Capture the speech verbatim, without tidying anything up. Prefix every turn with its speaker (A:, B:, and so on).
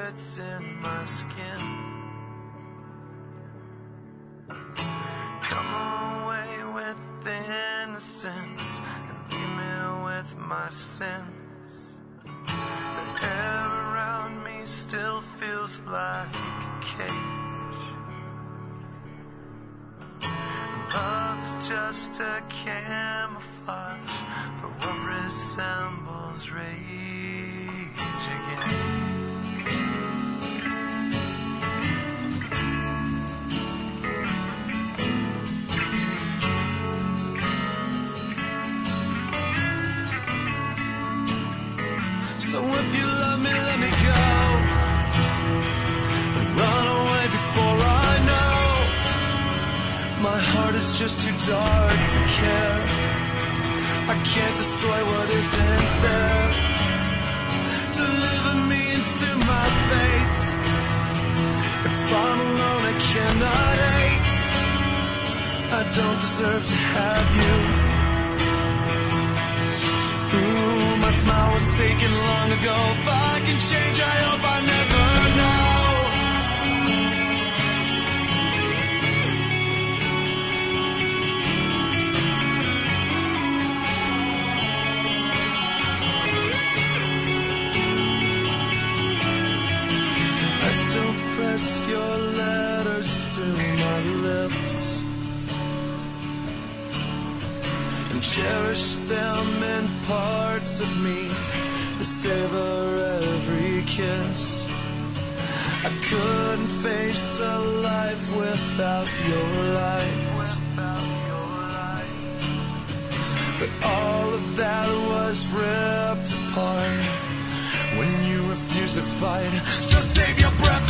A: bullets in my skin. Come away with innocence and leave me with my sins. The air around me still feels like a cage. Love is just a camouflage for what resembles rage again. So if you love me, let me go. Run away before I know. My heart is just too dark to care. I can't destroy what isn't there. Deliver me into my fate. If I'm alone, I cannot hate. I don't deserve to have you. Ooh, my smile was taken long ago. If I can change, I hope I never know. I still press your letters to my lips and cherish them in parts of me to savor every kiss. I couldn't face a life without your light, but all of that was ripped apart when you refused to fight. So save your breath